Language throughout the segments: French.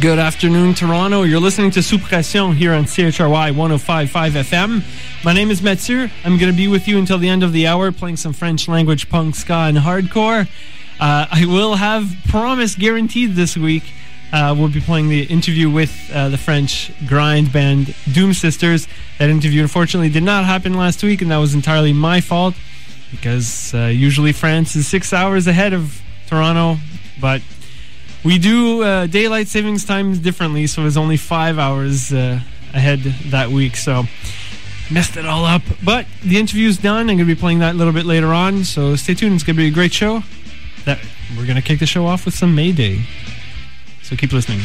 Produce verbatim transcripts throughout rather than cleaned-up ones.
Good afternoon, Toronto. You're listening to Sous Pression here on C H R Y one oh five point five F M. My name is Mathieu. I'm going to be with you until the end of the hour, playing some French language punk, ska, and hardcore. Uh, I will have, promise guaranteed this week, uh, we'll be playing the interview with uh, the French grind band Doom Sisters. That interview, unfortunately, did not happen last week, and that was entirely my fault, because uh, usually France is six hours ahead of Toronto, but we do uh, daylight savings times differently, so it was only five hours uh, ahead that week, so messed it all up. But the interview's done. I'm going to be playing that a little bit later on, so stay tuned. It's going to be a great show. That we're going to kick the show off with some Mayday, so keep listening.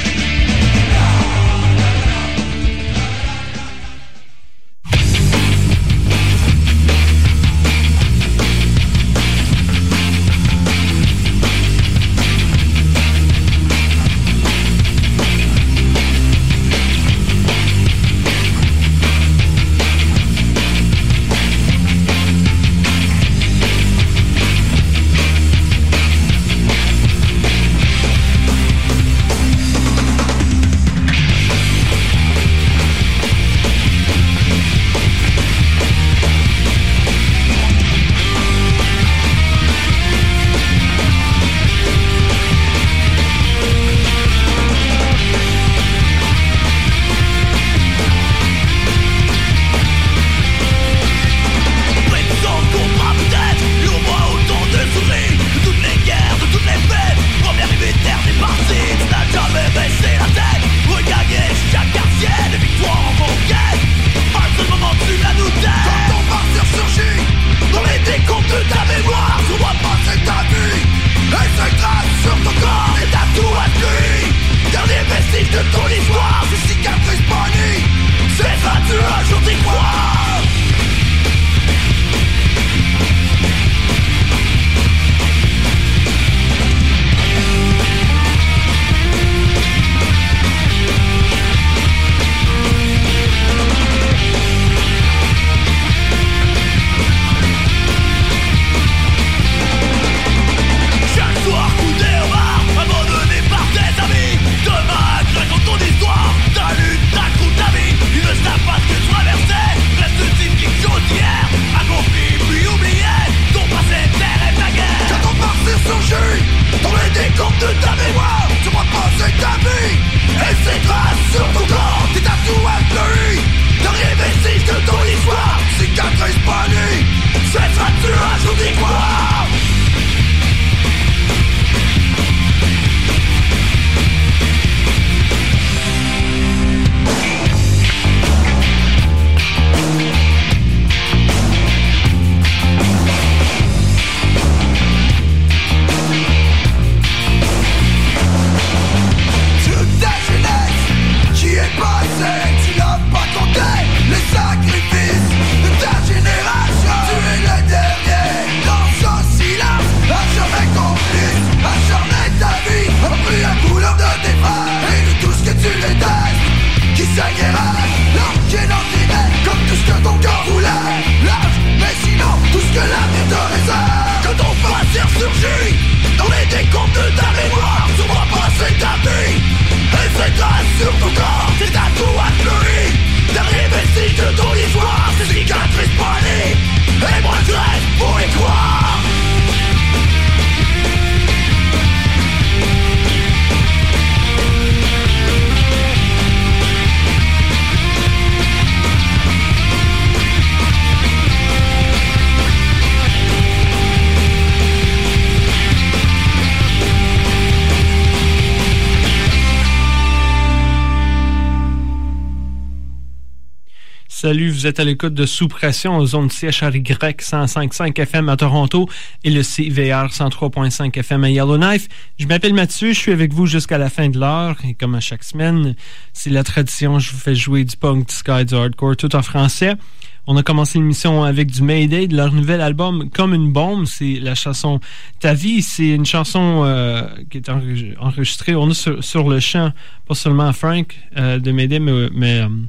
Salut, vous êtes à l'écoute de Sous Pression aux zones C H R Y cent cinq virgule cinq F M à Toronto et le C V R cent trois virgule cinq F M à Yellowknife. Je m'appelle Mathieu, je suis avec vous jusqu'à la fin de l'heure et comme à chaque semaine, c'est la tradition, je vous fais jouer du punk, du ska, du hardcore, tout en français. On a commencé l'émission avec du Mayday, de leur nouvel album Comme une bombe. C'est la chanson Ta vie. C'est une chanson euh, qui est enregistrée. On a sur, sur le chant, pas seulement Frank euh, de Mayday, mais, mais euh,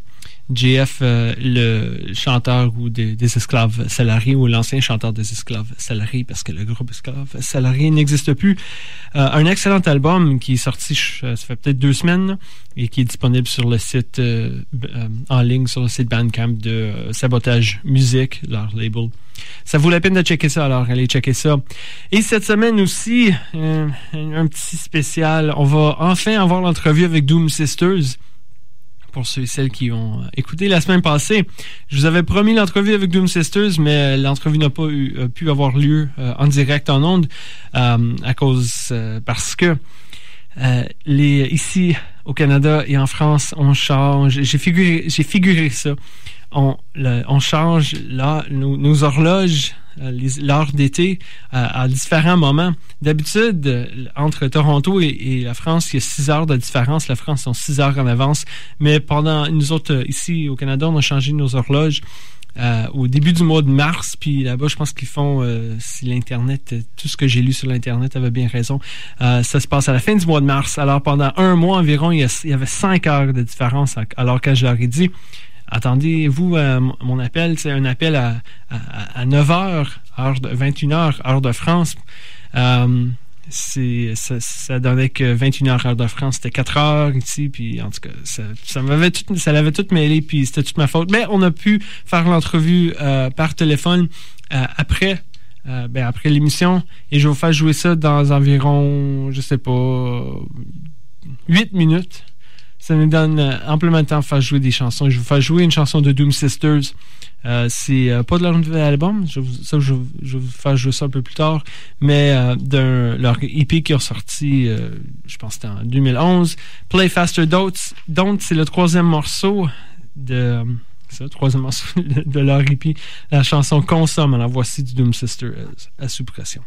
J F, euh, le chanteur ou des, des esclaves salariés, ou l'ancien chanteur des esclaves salariés, parce que le groupe esclaves salariés n'existe plus. Euh, un excellent album qui est sorti, ça fait peut-être deux semaines, là, et qui est disponible sur le site euh, euh, en ligne, sur le site Bandcamp de euh, Sabotage Musique, leur label. Ça vaut la peine de checker ça, alors allez checker ça. Et cette semaine aussi, euh, un petit spécial. On va enfin avoir l'entrevue avec Doom Sisters. Pour ceux et celles qui ont écouté la semaine passée, je vous avais promis l'entrevue avec Doom Sisters, mais l'entrevue n'a pas eu, euh, pu avoir lieu euh, en direct en ondes euh, à cause euh, parce que euh, les ici au Canada et en France, on change. J'ai figuré, j'ai figuré ça. On, le, on change là nos, nos horloges, euh, les, l'heure d'été à, à différents moments. D'habitude, euh, entre Toronto et, et la France, il y a six heures de différence. La France sont six heures en avance. Mais pendant nous autres, euh, ici au Canada, on a changé nos horloges euh, au début du mois de mars. Puis là-bas, je pense qu'ils font, euh, si l'Internet, tout ce que j'ai lu sur l'Internet avait bien raison, euh, ça se passe à la fin du mois de mars. Alors pendant un mois environ, il y, a, il y avait cinq heures de différence. Alors que je leur ai dit, attendez-vous à mon appel, c'est un appel à, à, à neuf heures, heure de vingt et une heures, heure de France. Euh, c'est, ça, ça donnait que vingt et une heures, heure de France, c'était quatre heures ici, puis en tout cas, ça, ça m'avait tout, ça l'avait tout mêlé, puis c'était toute ma faute. Mais on a pu faire l'entrevue euh, par téléphone euh, après, euh, ben après l'émission, et je vais vous faire jouer ça dans environ, je sais pas, huit minutes. Ça nous donne euh, amplement de temps de faire jouer des chansons. Je vais vous faire jouer une chanson de Doom Sisters. Euh, c'est euh, pas de leur nouvel album. Je, ça, je, je vais vous faire jouer ça un peu plus tard. Mais euh, d'un leur E P qui est sorti, euh, je pense que c'était en deux mille onze. Play Faster Don't. Don't, c'est le troisième morceau de... Euh, c'est le troisième morceau de, de leur E P. La chanson Consomme. Alors voici du Doom Sisters à, à sous pression.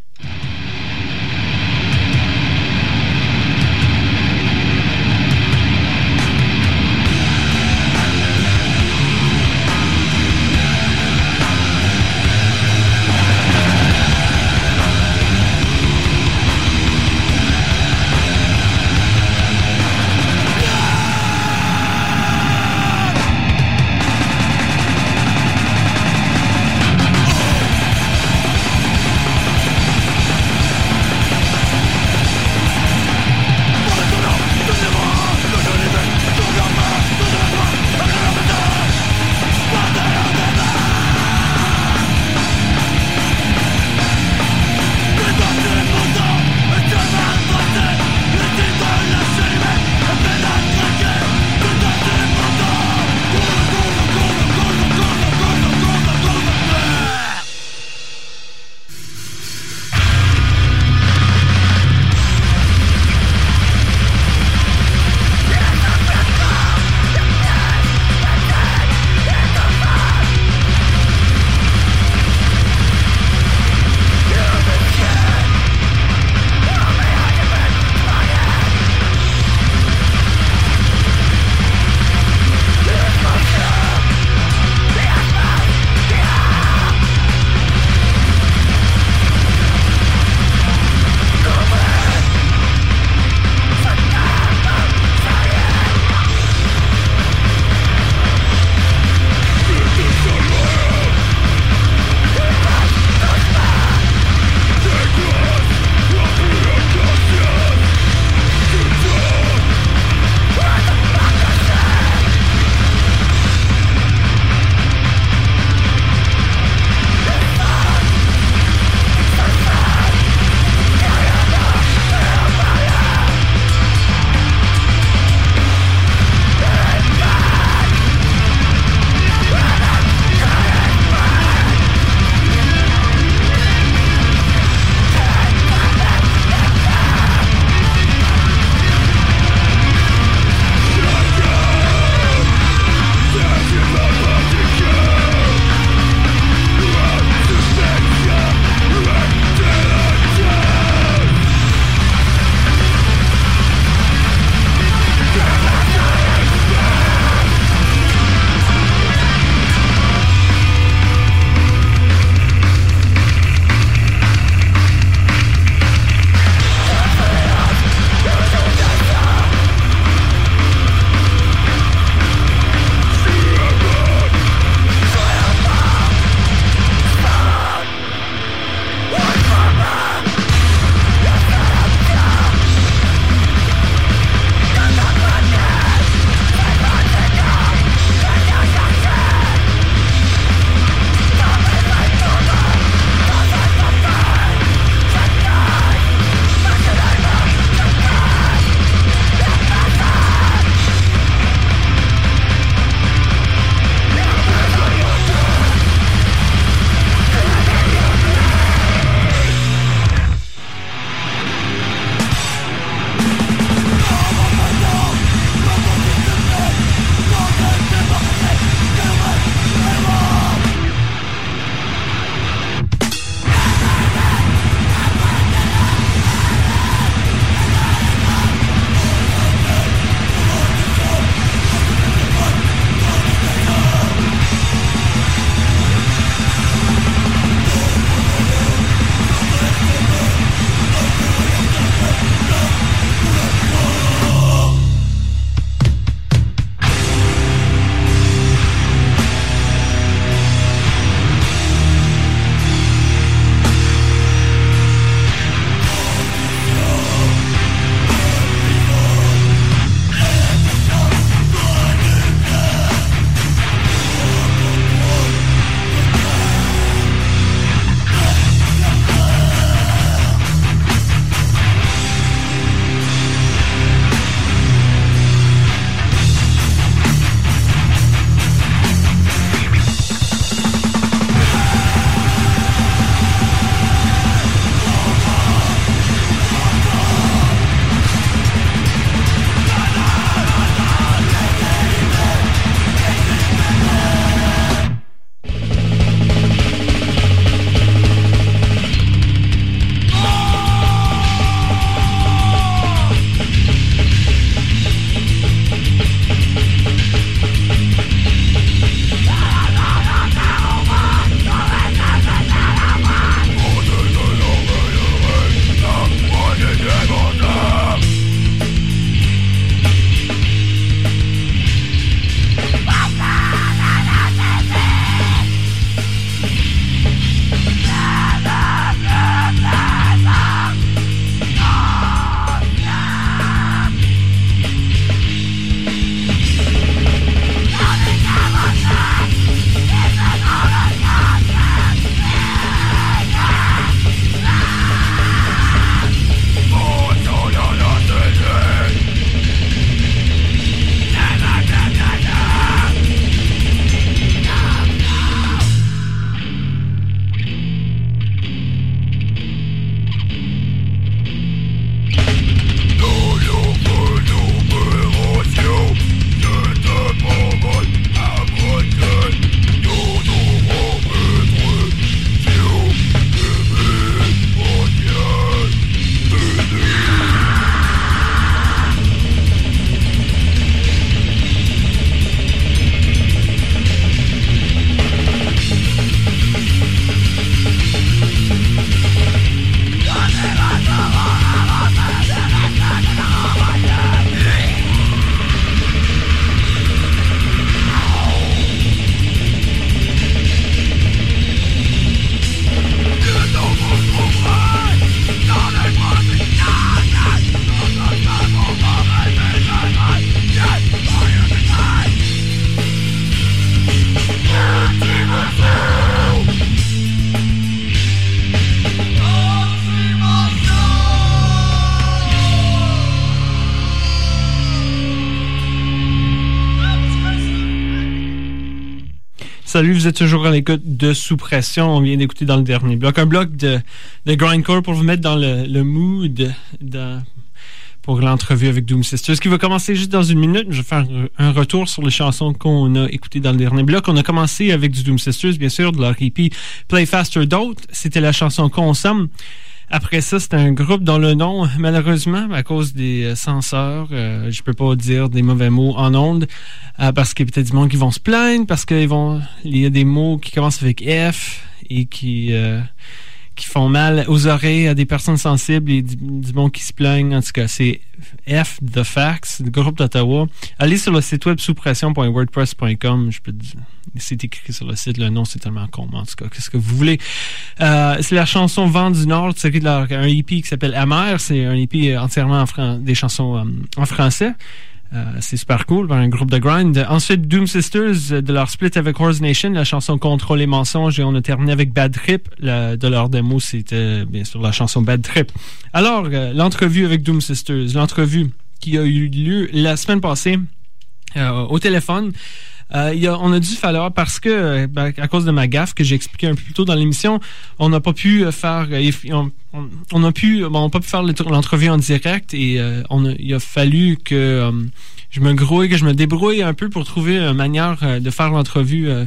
Salut, vous êtes toujours à l'écoute de Sous Pression. On vient d'écouter dans le dernier bloc un bloc de, de grindcore pour vous mettre dans le, le mood de, pour l'entrevue avec Doom Sisters, qui va commencer juste dans une minute. Je vais faire un retour sur les chansons qu'on a écoutées dans le dernier bloc. On a commencé avec du Doom Sisters, bien sûr, de leur E P Play Faster D'autres. C'était la chanson Consomme. Après ça, c'était un groupe dont le nom, malheureusement, à cause des censeurs, euh, je peux pas dire des mauvais mots en ondes, euh, parce qu'il y a peut-être du monde qui vont se plaindre, parce qu'il vont, il y a des mots qui commencent avec F et qui euh, qui font mal aux oreilles à des personnes sensibles et du, du monde qui se plaignent. En tout cas, c'est F The Facts, le groupe d'Ottawa. Allez sur le site web souspression point wordpress point com. Je peux te dire, c'est écrit sur le site, le nom c'est tellement con, en tout cas, qu'est-ce que vous voulez. Euh, c'est la chanson Vent du Nord, c'est de leur, un E P qui s'appelle Amer. C'est un E P entièrement en fran- des chansons euh, en français. Euh, c'est super cool, un groupe de grind. Ensuite, Doom Sisters, de leur split avec Horse Nation, la chanson Contrôle les mensonges, et on a terminé avec Bad Trip. La, de leur démo, c'était bien sûr la chanson Bad Trip. Alors, euh, l'entrevue avec Doom Sisters, l'entrevue qui a eu lieu la semaine passée euh, au téléphone. Euh, il y a, on a dû falloir, parce que, ben, à cause de ma gaffe que j'ai expliqué un peu plus tôt dans l'émission, on n'a pas pu faire, on, on, on a pu, bon, on n'a pas pu faire l'entrevue en direct et euh, on a, il a fallu que euh, je me grouille, que je me débrouille un peu pour trouver une manière euh, de faire l'entrevue euh,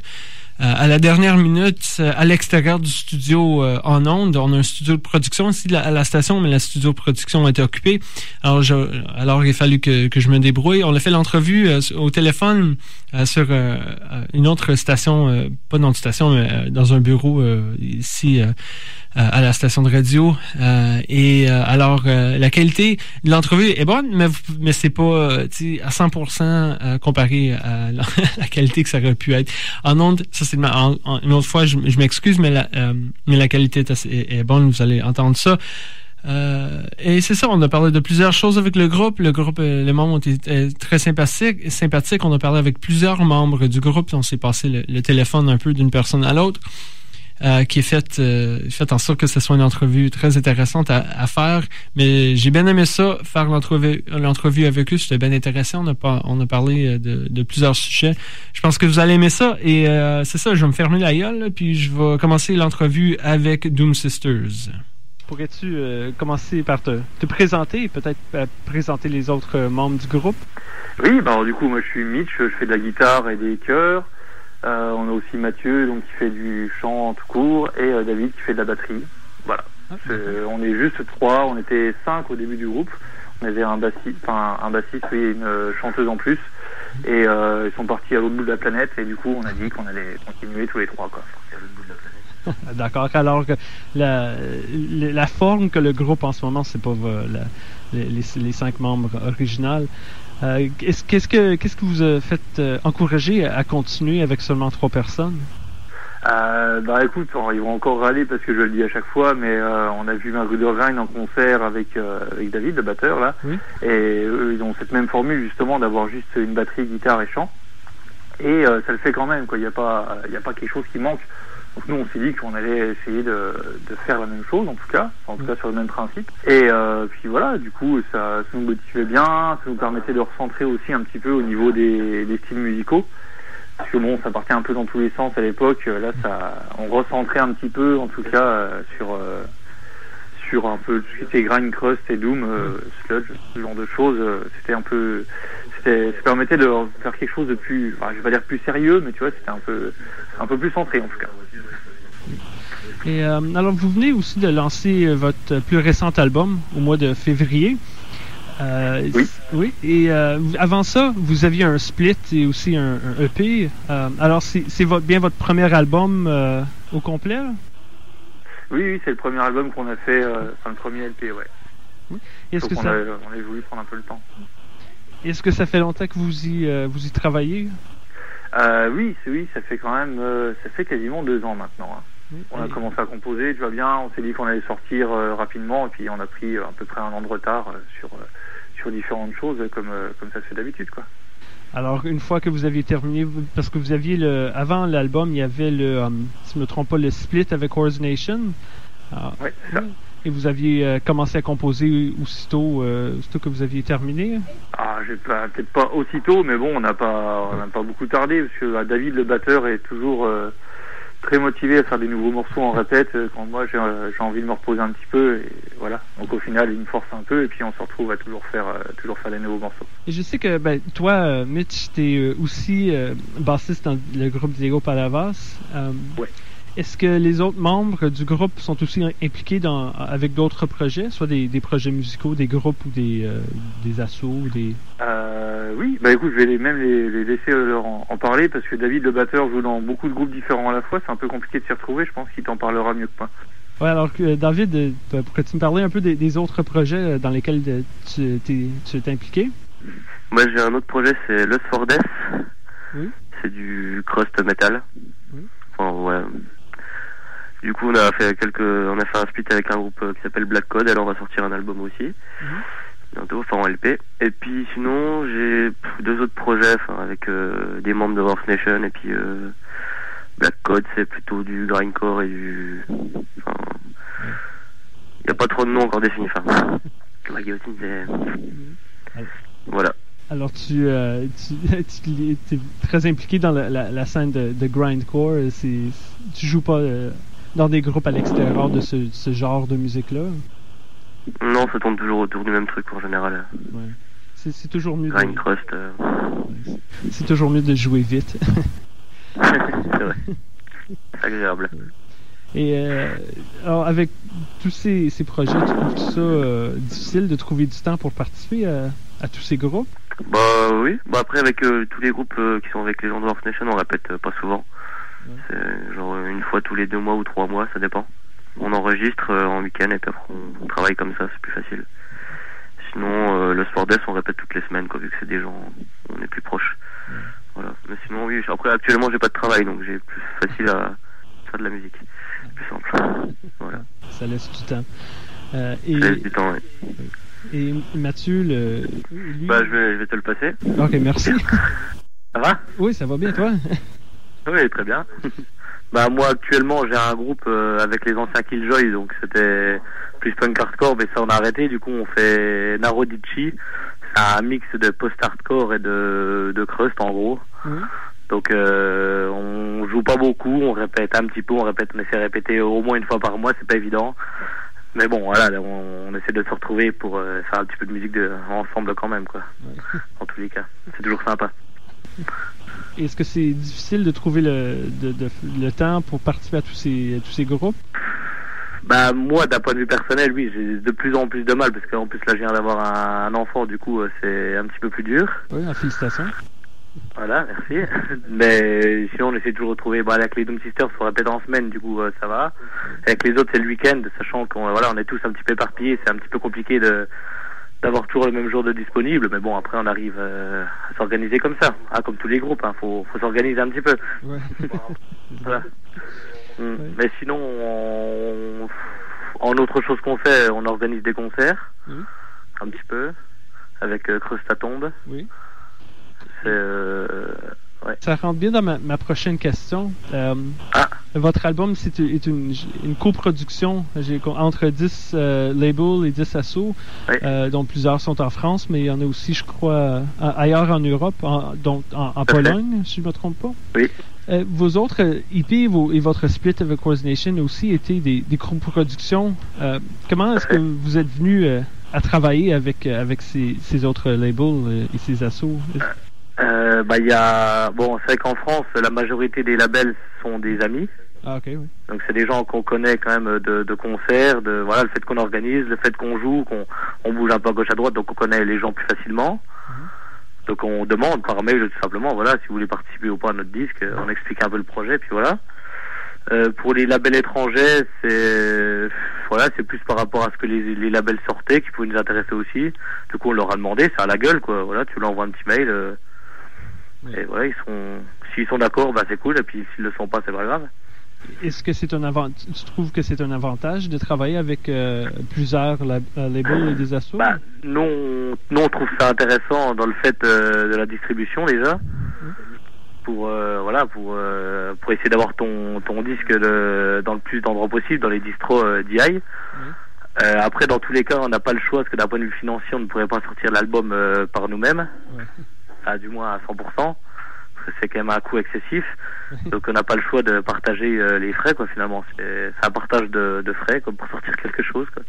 à la dernière minute, à l'extérieur du studio euh, en ondes. On a un studio de production ici à la station, mais la studio de production a été occupée. Alors, je, alors il a fallu que, que je me débrouille. On a fait l'entrevue euh, au téléphone euh, sur euh, une autre station, euh, pas dans une station, mais euh, dans un bureau euh, ici euh, à la station de radio. Euh, et euh, alors, euh, la qualité de l'entrevue est bonne, mais, mais c'est pas euh, à cent pour cent euh, comparé à la, la qualité que ça aurait pu être. En ondes, ça c'est en, en, une autre fois, je, je m'excuse, mais la, euh, mais la qualité est, assez, est, est bonne, vous allez entendre ça. Euh, et c'est ça, on a parlé de plusieurs choses avec le groupe. Le groupe, les membres ont été très sympathiques. sympathiques. On a parlé avec plusieurs membres du groupe. On s'est passé le, le téléphone un peu d'une personne à l'autre. Euh, qui est fait, euh, fait en sorte que ce soit une entrevue très intéressante à, à faire. Mais j'ai bien aimé ça, faire l'entrevue, l'entrevue avec eux. J'étais bien intéressé. On a, pas, on a parlé de, de plusieurs sujets. Je pense que vous allez aimer ça. Et euh, c'est ça, je vais me fermer la gueule, là, puis je vais commencer l'entrevue avec Doom Sisters. Pourrais-tu euh, commencer par te, te présenter et peut-être euh, présenter les autres euh, membres du groupe? Oui, bah, alors, du coup, moi je suis Mitch, je fais de la guitare et des chœurs. Euh, on a aussi Mathieu donc qui fait du chant tout court et euh, David qui fait de la batterie. Voilà. Ah, c'est, on est juste trois. On était cinq au début du groupe. On avait un bassiste, enfin un bassiste et une euh, chanteuse en plus. Et euh, ils sont partis à l'autre bout de la planète et du coup on a dit qu'on allait continuer tous les trois quoi. À l'autre bout de la planète. D'accord. Alors la, la la forme que le groupe en ce moment, c'est pas la, les, les les cinq membres originaux. Euh, qu'est-ce, qu'est-ce, que, qu'est-ce que vous a fait euh, encourager à continuer avec seulement trois personnes? Euh, bah écoute, ils vont encore râler parce que je le dis à chaque fois, mais euh, on a vu Rudolrein en concert avec, euh, avec David, le batteur, là, oui. Et eux, ils ont cette même formule justement d'avoir juste une batterie, guitare et chant. Et euh, ça le fait quand même, quoi. Il n'y a pas, il n'y a pas quelque chose qui manque. Donc nous on s'est dit qu'on allait essayer de, de faire la même chose en tout cas, en tout cas sur le même principe. Et euh, puis voilà, du coup ça, ça nous motivait bien, ça nous permettait de recentrer aussi un petit peu au niveau des, des styles musicaux. Parce que bon, ça partait un peu dans tous les sens à l'époque. Là, ça, on recentrait un petit peu, en tout cas, euh, sur euh, sur un peu tout ce qui était grind, crust et doom, euh, sludge, ce genre de choses. Euh, c'était un peu, c'était, ça permettait de faire quelque chose de plus, enfin, je vais pas dire plus sérieux, mais tu vois, c'était un peu, un peu plus centré en tout cas. Et euh, alors, vous venez aussi de lancer votre plus récent album au mois de février. Euh, oui. Oui. Et euh, avant ça, vous aviez un split et aussi un, un E P. Euh, alors, c'est, c'est votre, bien votre premier album euh, au complet, là? Oui, oui, c'est le premier album qu'on a fait, euh, enfin le premier L P, ouais. Oui. Est-ce que on, ça... a, on a voulu prendre un peu le temps. Est-ce que ça fait longtemps que vous y, euh, vous y travaillez? Euh, oui, oui, ça fait quand même, euh, ça fait quasiment deux ans maintenant. Hein. Oui. On a commencé à composer, tu vois bien, on s'est dit qu'on allait sortir euh, rapidement, et puis on a pris euh, à peu près un an de retard euh, sur, euh, sur différentes choses, comme, euh, comme ça se fait d'habitude, quoi. Alors, une fois que vous aviez terminé, parce que vous aviez le, avant l'album, il y avait le, um, si je ne me trompe pas, le split avec Horse Nation. Ah, oui, c'est ça. Et vous aviez euh, commencé à composer aussitôt, euh, aussitôt que vous aviez terminé? Ah, j'ai pas, peut-être pas aussitôt, mais bon, on n'a pas, on n'a pas beaucoup tardé parce que euh, David, le batteur, est toujours euh, très motivé à faire des nouveaux morceaux en répète. euh, Quand moi, j'ai, euh, j'ai envie de me reposer un petit peu, et voilà. Donc au final, il me force un peu, et puis on se retrouve à toujours faire, euh, toujours faire des nouveaux morceaux. Et je sais que ben, toi, euh, Mitch, t'es euh, aussi euh, bassiste dans le groupe Diego Palavas. Euh, Ouais. Est-ce que les autres membres du groupe sont aussi impliqués dans, avec d'autres projets, soit des, des projets musicaux, des groupes ou des, euh, des assos ou des... Euh, oui, bah écoute, je vais les, même les, les laisser leur en, en parler parce que David, le batteur, joue dans beaucoup de groupes différents à la fois. C'est un peu compliqué de s'y retrouver. Je pense qu'il t'en parlera mieux que moi. Ouais, alors euh, David, euh, pourrais-tu me parler un peu des, des autres projets euh, dans lesquels euh, tu t'es, tu t'es impliqué? Moi, j'ai un autre projet, c'est Lust for Death. Oui. C'est du crust metal. Oui. Enfin, ouais. Du coup, on a fait quelques, on a fait un split avec un groupe qui s'appelle Black Code. Alors, on va sortir un album aussi. Mm-hmm. Bientôt, enfin en L P. Et puis, sinon, j'ai deux autres projets, enfin, avec euh, des membres de Worth Nation. Et puis, euh, Black Code, c'est plutôt du grindcore et du, enfin, il n'y a pas trop de noms encore définis. Enfin, la guillotine, c'est, mm-hmm. Voilà. Alors, tu, euh, tu, tu es très impliqué dans la, la, la scène de, de grindcore. C'est, tu joues pas euh, dans des groupes à l'extérieur de ce, ce genre de musique-là? Non, ça tourne toujours autour du même truc en général. Ouais. C'est, c'est toujours mieux. Grind de... crust. Euh... Ouais, c'est, c'est toujours mieux de jouer vite. C'est vrai. C'est agréable. Et euh, alors, avec tous ces, ces projets, tu trouves ça euh, difficile de trouver du temps pour participer à, à tous ces groupes? Bah oui. Bah après, avec euh, tous les groupes euh, qui sont avec les gens de Worth Nation, on répète euh, pas souvent. Ouais. C'est genre une fois tous les deux mois ou trois mois, ça dépend. On enregistre euh, en week-end et puis après on, on travaille comme ça, c'est plus facile. Sinon, euh, le Sport Death, on répète toutes les semaines, quoi, vu que c'est des gens, on est plus proches. Ouais. Voilà. Mais sinon, oui. Après, actuellement, j'ai pas de travail, donc j'ai plus facile à faire de la musique. C'est plus simple. Voilà. Ça laisse du temps. Euh, et... Ça laisse du temps, oui. Et Mathieu, le... lui... Bah, je vais, je vais te le passer. Ok, merci. Ça va? Oui, ça va bien, toi? Oui, très bien. Bah, moi, actuellement, j'ai un groupe euh, avec les anciens Killjoy, donc c'était plus punk hardcore, mais ça, on a arrêté. Du coup, on fait Narodici. C'est un mix de post-hardcore et de, de crust, en gros. Mmh. Donc, euh, on joue pas beaucoup, on répète un petit peu, on répète, on essaie de répéter au moins une fois par mois, c'est pas évident. Mais bon, voilà, on, on essaie de se retrouver pour euh, faire un petit peu de musique de, ensemble quand même, quoi. Ouais. En tous les cas, c'est toujours sympa. Est-ce que c'est difficile de trouver le, de, de, le temps pour participer à tous ces, à tous ces groupes? Bah moi, d'un point de vue personnel, oui, j'ai de plus en plus de mal parce qu'en plus là, je viens d'avoir un, un enfant, du coup, c'est un petit peu plus dur. Oui, félicitations. Voilà, merci. Mais sinon, on essaie de toujours retrouver. Bah, avec les Doom Sisters, on répète en semaine, du coup, euh, ça va. Avec les autres, c'est le week-end, sachant qu'on voilà, on est tous un petit peu éparpillés, c'est un petit peu compliqué de d'avoir toujours le même jour de disponible. Mais bon, après, on arrive euh, à s'organiser comme ça, hein, comme tous les groupes. Hein, faut, faut s'organiser un petit peu. Ouais. Voilà. Ouais. Mais sinon, on, en autre chose qu'on fait, on organise des concerts, oui. Un petit peu, avec euh, Creuse ta tombe. Oui. C'est, euh, ouais. Ça rentre bien dans ma, ma prochaine question. Euh, ah. Votre album c'est est une, une coproduction j'ai, entre dix euh, labels et dix assos, oui. euh, dont plusieurs sont en France, mais il y en a aussi, je crois, ailleurs en Europe, en, dont, en, en Pologne, si je ne me trompe pas. Oui. Euh, vos autres E P vos, et votre split avec Worth Nation aussi étaient des, des coproductions. Euh, comment est-ce que vous êtes venu euh, à travailler avec, avec ces, ces autres labels euh, et ces assos? Euh, bah, il y a, bon, c'est vrai qu'en France, la majorité des labels sont des amis. Ah, ok, oui. Donc, c'est des gens qu'on connaît quand même de, de concerts, de, voilà, le fait qu'on organise, le fait qu'on joue, qu'on on bouge un peu à gauche à droite, donc on connaît les gens plus facilement. Mm-hmm. Donc, on demande par mail, tout simplement, voilà, si vous voulez participer ou pas à notre disque, on explique un peu le projet, puis voilà. Euh, pour les labels étrangers, c'est, voilà, c'est plus par rapport à ce que les, les labels sortaient qui pouvaient nous intéresser aussi. Du coup, on leur a demandé, c'est à la gueule, quoi, voilà, tu leur envoies un petit mail, euh, et voilà, ils sont, s'ils sont d'accord, bah c'est cool, et puis s'ils le sont pas, c'est pas grave. Est-ce que c'est un avantage, tu trouves que c'est un avantage de travailler avec euh, plusieurs lab- labels et des assos? Bah, nous, on, nous, on trouve ça intéressant dans le fait euh, de la distribution déjà, mmh. pour euh, voilà, pour euh, pour essayer d'avoir ton ton disque le, dans le plus d'endroits possible, dans les distros euh, d'I A I. Mmh. Euh, après, dans tous les cas, on n'a pas le choix, parce que d'un point de vue financier, on ne pourrait pas sortir l'album euh, par nous-mêmes, ouais. à, du moins à cent pour cent, parce que c'est quand même un coût excessif. Donc on n'a pas le choix de partager euh, les frais, quoi, finalement. C'est, c'est un partage de, de frais, comme pour sortir quelque chose, quoi.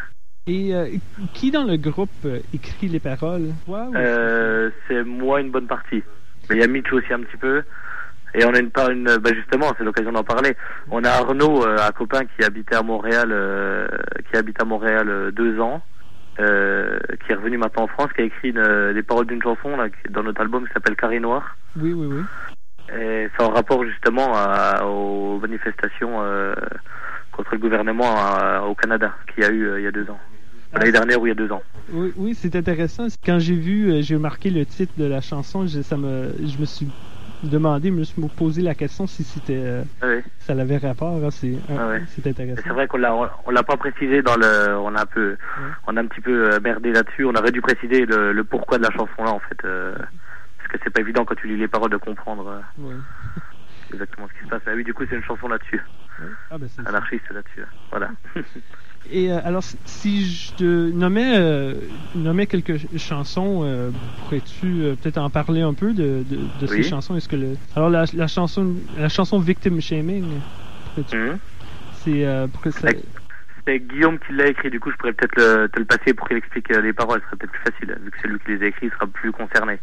Et euh, qui dans le groupe euh, écrit les paroles? Toi, ou euh, c'est moi une bonne partie. Mais il y a Mitch aussi un petit peu. Et on a une part, une, bah justement, c'est l'occasion d'en parler. On a Arnaud, euh, un copain qui habitait à Montréal, euh, qui habite à Montréal euh, deux ans, euh, qui est revenu maintenant en France, qui a écrit une, les paroles d'une chanson là, qui, dans notre album qui s'appelle Carré Noir. Oui, oui, oui. Et c'est en rapport justement à, aux manifestations euh, contre le gouvernement à, au Canada qu'il y a eu euh, il y a deux ans. Ah, l'année dernière ou il y a deux ans. Oui, oui, c'est intéressant. Quand j'ai vu, j'ai remarqué le titre de la chanson, je, ça me, je me suis demandé, je me suis posé la question si c'était, euh, ah oui. ça avait rapport. Hein, c'est, ah euh, oui. c'est intéressant. C'est vrai qu'on l'a, on l'a pas précisé dans le, on a un peu, oui. on a un petit peu merdé là-dessus. On aurait dû préciser le, le pourquoi de la chanson là en fait, euh, parce que c'est pas évident quand tu lis les paroles de comprendre. Euh, oui. exactement ce qui se passe. Ah oui, du coup, c'est une chanson là-dessus. Oui. Ah, ben c'est Anarchiste ça. Là-dessus. Voilà. Et euh, alors, si je te nommais, euh, nommais quelques chansons, euh, pourrais-tu euh, peut-être en parler un peu de, de, de oui. ces chansons? Est-ce que le... Alors, la, la chanson, la chanson Victim Shaming, mmh. c'est euh, pour que ça... C'est Guillaume qui l'a écrit. Du coup, je pourrais peut-être le, te le passer pour qu'il explique les paroles. Ce serait peut-être plus facile, vu que c'est lui qui les a écrits, il sera plus concerné.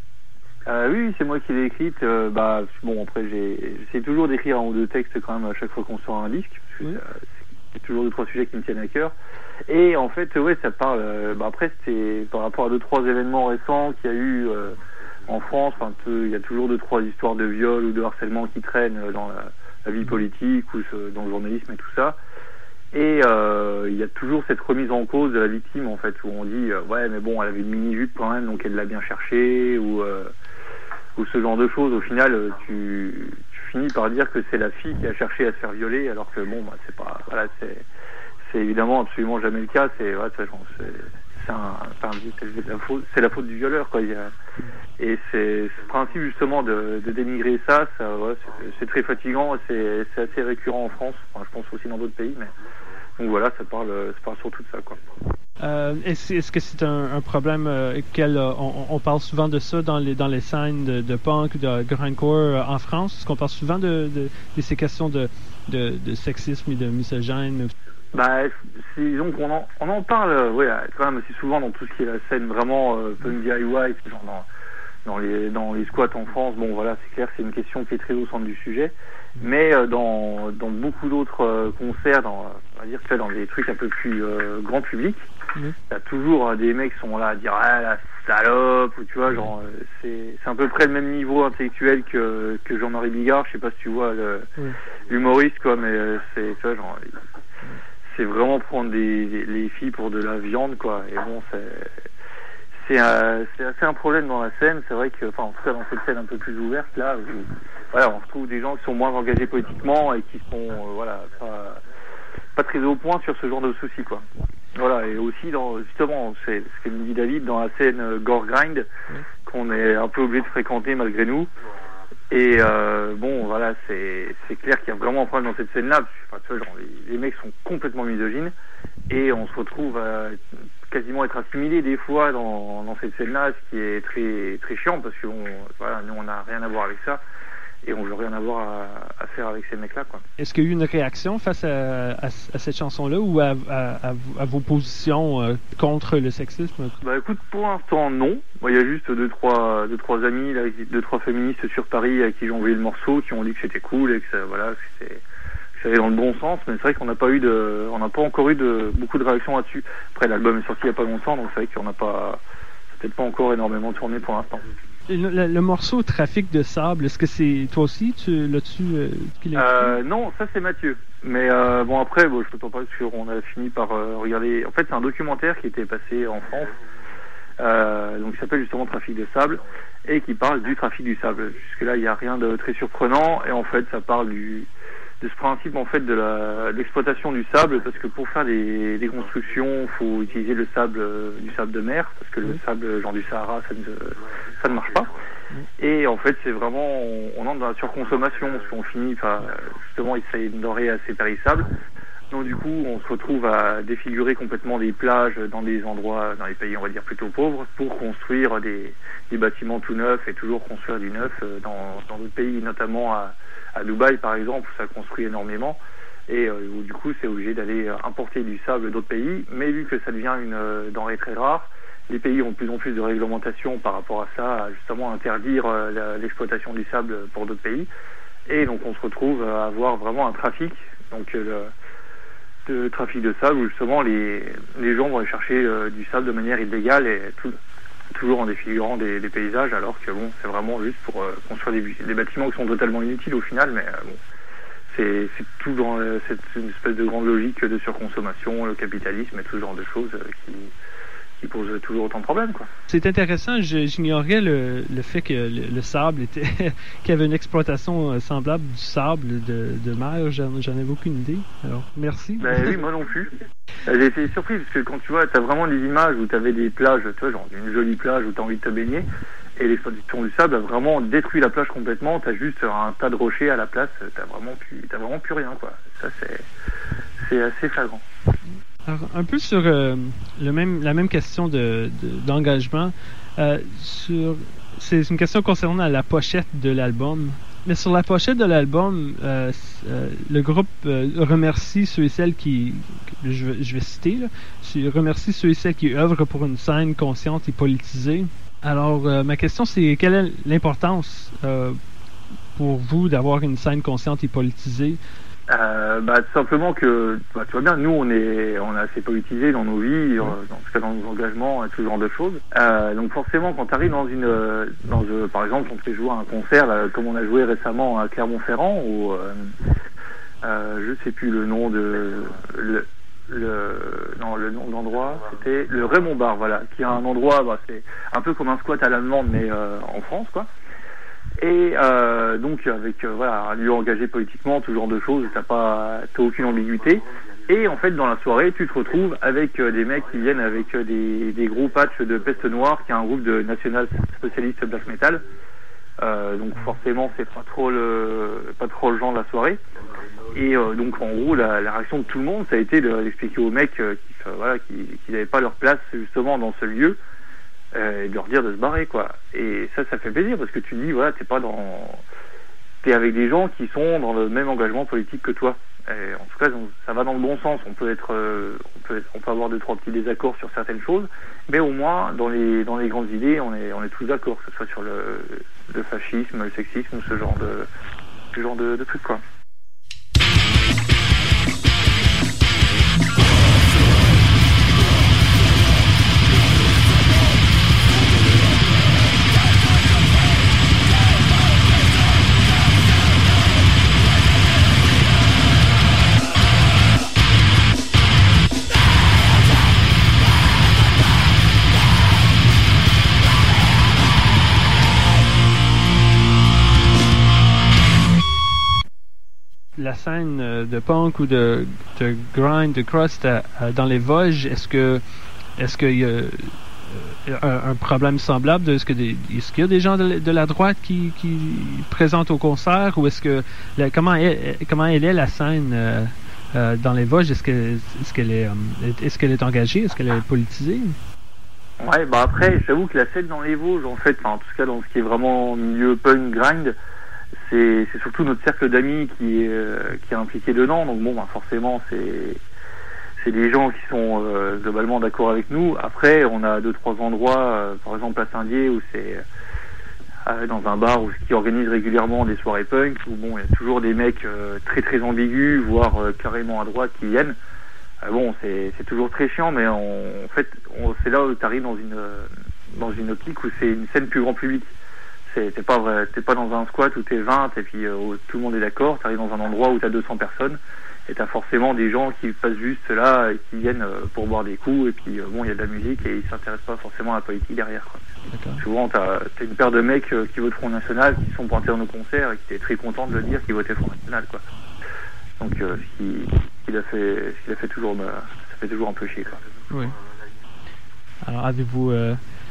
Euh, oui, c'est moi qui l'ai écrite. Euh, bah bon, après, j'ai, j'essaie toujours d'écrire un ou deux textes quand même à chaque fois qu'on sort un disque, parce que oui. c'est, c'est toujours deux trois sujets qui me tiennent à cœur. Et en fait, ouais, ça parle. Euh, bah après, c'était par rapport à deux trois événements récents qu'il y a eu euh, en France. Enfin, il y a toujours deux trois histoires de viol ou de harcèlement qui traînent dans la, la vie politique ou dans le journalisme et tout ça. Et euh, il y a toujours cette remise en cause de la victime en fait, où on dit euh, ouais, mais bon, elle avait une mini-jupe quand même, donc elle l'a bien cherché, ou euh, ou ce genre de choses. Au final, tu, tu finis par dire que c'est la fille qui a cherché à se faire violer, alors que bon, bah, c'est pas, voilà, c'est, c'est évidemment absolument jamais le cas. C'est, ouais, c'est, c'est, c'est, un, c'est, la faute, c'est la faute du violeur, quoi. Il y a, et c'est ce principe justement de, de dénigrer ça, ça ouais, c'est, c'est très fatigant. C'est, c'est assez récurrent en France. Enfin, je pense aussi dans d'autres pays, mais donc voilà, ça parle, ça parle surtout de ça, quoi. Euh, est-ce, est-ce que c'est un, un problème euh, quel, euh, on, on parle souvent de ça dans les dans les scènes de, de punk, de grindcore euh, en France? Est-ce qu'on parle souvent de, de, de ces questions de, de, de sexisme et de misogyne? Bah, c'est, disons qu'on en, on en parle, euh, ouais, quand même assez souvent dans tout ce qui est la scène vraiment euh, punk D I Y, genre dans, dans les dans les squats en France. Bon, voilà, c'est clair, c'est une question qui est très au centre du sujet. Mais euh, dans dans beaucoup d'autres euh, concerts, dans on va dire que dans des trucs un peu plus euh, grand public, mmh. t'as toujours euh, des mecs qui sont là à dire ah la salope, ou tu vois, genre euh, c'est c'est à peu près le même niveau intellectuel que que Jean-Marie Bigard. Je sais pas si tu vois le, mmh. l'humoriste, quoi, mais euh, c'est tu vois, genre c'est vraiment prendre des, des les filles pour de la viande, quoi. Et bon, c'est c'est euh, c'est assez un problème dans la scène. C'est vrai que, enfin, en tout cas dans cette scène un peu plus ouverte là, où, voilà, on retrouve des gens qui sont moins engagés politiquement et qui sont euh, voilà pas, pas très au point sur ce genre de soucis, quoi. Voilà, et aussi dans justement c'est ce que me dit David, dans la scène euh, gore grind, oui. qu'on est un peu obligé de fréquenter malgré nous. Et euh, bon, voilà, c'est c'est clair qu'il y a vraiment un problème dans cette scène-là. Enfin, tu vois, genre, les, les mecs sont complètement misogynes et on se retrouve à quasiment être assimilés des fois dans, dans cette scène-là, ce qui est très très chiant parce que bon, voilà, nous on n'a rien à voir avec ça. Et on veut rien avoir à, à faire avec ces mecs-là, quoi. Est-ce qu'il y a eu une réaction face à, à, à cette chanson-là ou à, à, à, à vos positions euh, contre le sexisme? Bah écoute, pour l'instant non. Moi, il y a juste deux trois deux trois amis, là, deux trois féministes sur Paris à qui j'ai envoyé le morceau, qui ont dit que c'était cool et que ça, voilà, que c'était, que ça allait dans le bon sens. Mais c'est vrai qu'on n'a pas eu de, on n'a pas encore eu de beaucoup de réactions là-dessus. Après, l'album est sorti il y a pas longtemps, donc c'est vrai qu'on n'a pas, c'est peut-être pas encore énormément tourné pour l'instant. Le, le, le morceau Trafic de sable, est-ce que c'est toi aussi, tu l'as-tu euh, qui l'a euh, Non, ça c'est Mathieu. Mais euh, bon après, bon, je peux t'en parler parce qu'on a fini par euh, regarder. En fait, c'est un documentaire qui était passé en France, euh, donc qui s'appelle justement Trafic de sable et qui parle du trafic du sable. Jusque là, il n'y a rien de très surprenant et en fait, ça parle du de ce principe en fait de la de l'exploitation du sable, parce que pour faire des, des constructions, faut utiliser le sable euh, du sable de mer, parce que le sable genre du Sahara, ça ne ça ne marche pas. Et en fait, c'est vraiment on, on entre dans la surconsommation, parce qu'on finit par justement, c'est une denrée assez périssable. Donc du coup, on se retrouve à défigurer complètement des plages dans des endroits, dans les pays, on va dire, plutôt pauvres, pour construire des, des bâtiments tout neufs et toujours construire du neuf dans dans d'autres pays, notamment à, à Dubaï, par exemple, où ça construit énormément, et euh, où du coup, c'est obligé d'aller importer du sable d'autres pays, mais vu que ça devient une euh, denrée très rare, les pays ont de plus en plus de réglementations par rapport à ça, à justement interdire euh, l'exploitation du sable pour d'autres pays, et donc on se retrouve à avoir vraiment un trafic, donc euh, le de trafic de sable où justement les, les gens vont aller chercher euh, du sable de manière illégale et tout, toujours en défigurant des, des paysages, alors que bon, c'est vraiment juste pour euh, construire des, des bâtiments qui sont totalement inutiles au final, mais euh, bon, c'est, c'est tout dans euh, cette une espèce de grande logique de surconsommation, le capitalisme et tout ce genre de choses euh, qui qui pose toujours autant de problèmes, quoi. C'est intéressant, je, j'ignorais le, le fait que le, le sable était qu'il y avait une exploitation semblable du sable de, de mer, j'en, j'en avais aucune idée. Alors, merci. Ben oui, moi non plus. J'ai été surpris parce que quand tu vois, t'as vraiment des images où t'avais des plages, tu vois, genre une jolie plage où t'as envie de te baigner, et l'exploitation du sable a vraiment détruit la plage complètement. T'as juste un tas de rochers à la place, t'as vraiment plus, t'as vraiment plus rien, quoi. Ça c'est, c'est assez flagrant. Alors, un peu sur euh, le même, la même question de, de, d'engagement, euh, sur, c'est une question concernant la pochette de l'album. Mais sur la pochette de l'album, euh, euh, le groupe euh, remercie ceux et celles qui, je, je vais citer, là, remercie ceux et celles qui œuvrent pour une scène consciente et politisée. Alors, euh, ma question, c'est quelle est l'importance euh, pour vous d'avoir une scène consciente et politisée? Euh, bah, tout simplement que, bah, tu vois bien, nous, on est, on est assez politisés dans nos vies, euh, en tout cas dans nos engagements et tout ce genre de choses. Euh, donc forcément, quand tu arrives dans une, dans, euh, par exemple, on te fait jouer à un concert, là, comme on a joué récemment à Clermont-Ferrand, où, euh, euh, je sais plus le nom de, le, le, non, le nom d'endroit, c'était le Raymond Bar, voilà, qui est un endroit, bah, c'est un peu comme un squat à l'allemande, mais euh, en France, quoi. Et euh, donc avec euh, voilà un lieu engagé politiquement, tout genre de choses, t'as pas t'as aucune ambiguïté. Et en fait dans la soirée tu te retrouves avec euh, des mecs qui viennent avec euh, des, des gros patchs de Peste Noire, qui est un groupe de national socialiste black metal. Euh, donc forcément c'est pas trop le pas trop le genre de la soirée. Et euh, donc en gros la, la réaction de tout le monde ça a été d'expliquer aux mecs euh, qui euh, voilà qui qui n'avaient pas leur place justement dans ce lieu. Euh, et de leur dire de se barrer, quoi. Et ça, ça fait plaisir parce que tu dis, voilà, t'es pas dans, t'es avec des gens qui sont dans le même engagement politique que toi. Et en tout cas, ça va dans le bon sens. On peut être, euh, on peut, on peut avoir deux trois petits désaccords sur certaines choses, mais au moins dans les dans les grandes idées, on est on est tous d'accord, que ce soit sur le, le fascisme, le sexisme, ce genre de ce genre de, de trucs, quoi. La scène de punk ou de, de grind, de crust à, à, dans les Vosges, est-ce que est-ce qu'il y a euh, un, un problème semblable? De, est-ce, que des, est-ce qu'il y a des gens de, de la droite qui, qui présentent au concert, ou est-ce que la, comment est, comment elle est la scène euh, euh, dans les Vosges? Est-ce que est-ce qu'elle est est-ce qu'elle est engagée? Est-ce qu'elle est politisée? Ouais, bah après, j'avoue que la scène dans les Vosges, en fait, en tout cas dans ce qui est vraiment milieu punk grind, c'est, c'est surtout notre cercle d'amis qui est, euh, qui est impliqué dedans. Donc bon, bah forcément, c'est, c'est des gens qui sont euh, globalement d'accord avec nous. Après, on a deux, trois endroits, euh, par exemple à Saint-Dié, où c'est euh, dans un bar où, qui organise régulièrement des soirées punk, où bon, il y a toujours des mecs euh, très très ambigus, voire euh, carrément à droite qui viennent. Euh, bon, c'est, c'est toujours très chiant, mais on, en fait, on, c'est là où tu arrives dans une, dans une optique où c'est une scène plus grand public. C'est, t'es pas vrai, t'es pas dans un squat où t'es vingt et puis euh, où tout le monde est d'accord. T'arrives dans un endroit où t'as deux cents personnes et t'as forcément des gens qui passent juste là et qui viennent euh, pour boire des coups, et puis euh, bon, il y a de la musique et ils s'intéressent pas forcément à la politique derrière, quoi. Souvent t'as, t'as une paire de mecs euh, qui votent Front National, qui sont pointés dans nos concerts et qui étaient très contents de le dire, qui votaient Front National, quoi. Donc euh, ce qui, ce qu'il a fait, ce qu'il a fait toujours, bah, ça fait toujours un peu chier, quoi. Oui. Alors avez-vous euh...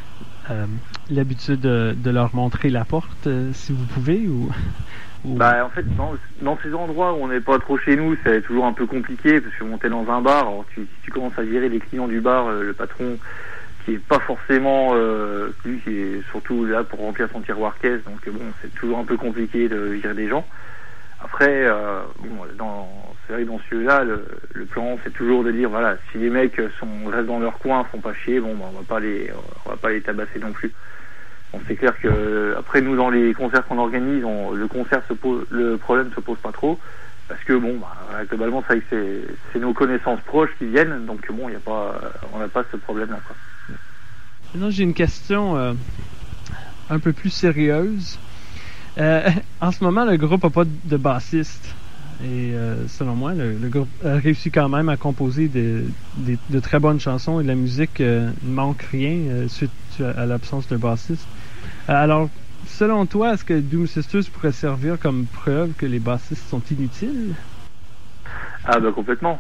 euh, l'habitude de, de leur montrer la porte, euh, si vous pouvez, ou, ou... Bah en fait, dans, dans ces endroits où on n'est pas trop chez nous, c'est toujours un peu compliqué, parce que monter dans un bar, alors tu, si tu commences à gérer les clients du bar, euh, le patron qui est pas forcément, euh, lui qui est surtout là pour remplir son tiroir caisse, donc bon, c'est toujours un peu compliqué de gérer des gens. Après, euh, bon, dans, c'est vrai que dans ce lieu-là, le, le plan, c'est toujours de dire, voilà, si les mecs sont, restent dans leur coin, font pas chier, bon, bah, on va pas les, on va pas les tabasser non plus. Bon, c'est clair que, après, nous, dans les concerts qu'on organise, on, le concert se pose, le problème se pose pas trop, parce que, bon, bah, globalement, c'est vrai que c'est, c'est nos connaissances proches qui viennent, donc bon, il y a pas, on n'a pas ce problème-là, quoi. Maintenant, j'ai une question, euh, un peu plus sérieuse. Euh, en ce moment, le groupe n'a pas de bassiste. Et euh, selon moi, le, le groupe a réussi quand même à composer de, de, de très bonnes chansons et la musique euh, ne manque rien euh, suite à l'absence de bassiste. Euh, alors, selon toi, est-ce que Doom Sisters pourrait servir comme preuve que les bassistes sont inutiles? Ah bah complètement.